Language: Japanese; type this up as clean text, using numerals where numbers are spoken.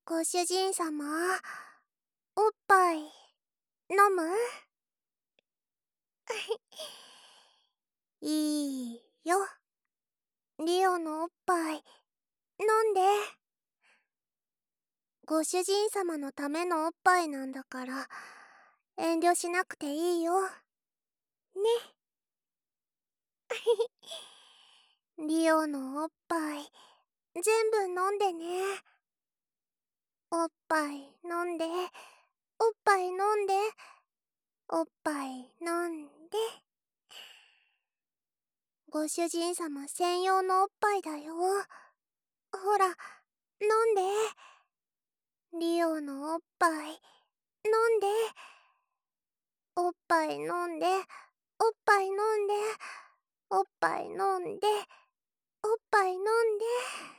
ご主人様、おっぱい、飲む？いいよ。リオのおっぱい、飲んで。ご主人様のためのおっぱいなんだから、遠慮しなくていいよ。ね。リオのおっぱい、全部飲んでね。おっぱい飲んで、おっぱい飲んで、おっぱい飲んで。ご主人様専用のおっぱいだよ。ほら、飲んで。リオのおっぱい、飲んで。おっぱい飲んで、おっぱい飲んで、おっぱい飲んで、おっぱい飲んで。